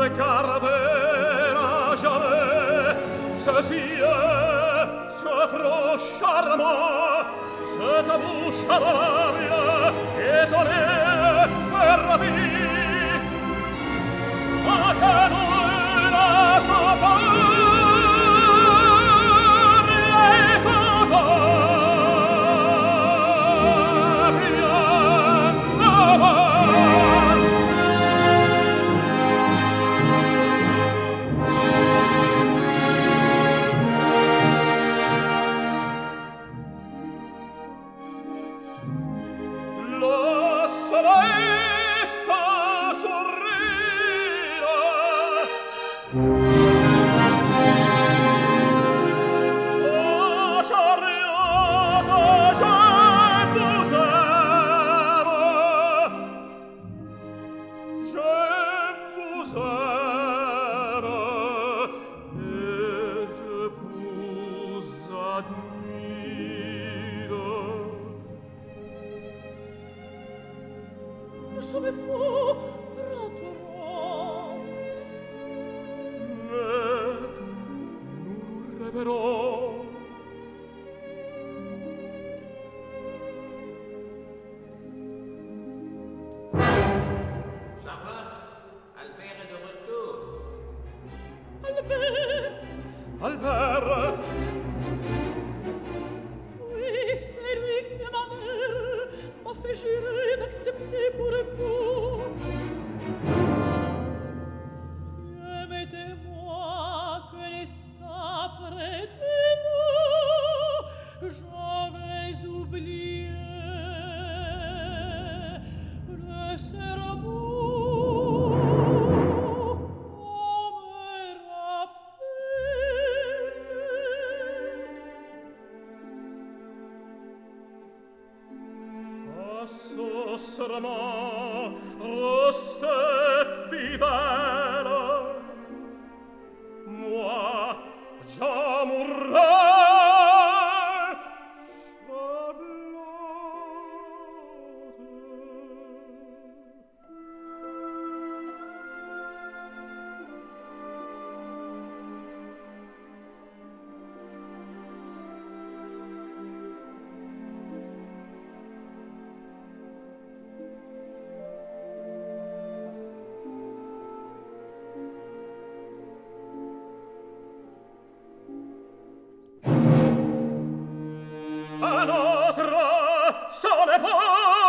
gardera jamais ceci est ce franc charmant, cette bouche adorable, étonnée et ravie, sans que nous la savions. Albert! Oui, c'est lui que ma mère m'a fait jurer d'accepter pour époux. Dieu m'est témoin que l'instant près de vous, j'avais oublié le serment. Serment resté fidèle, moi j'en mourrai, à notre son époque.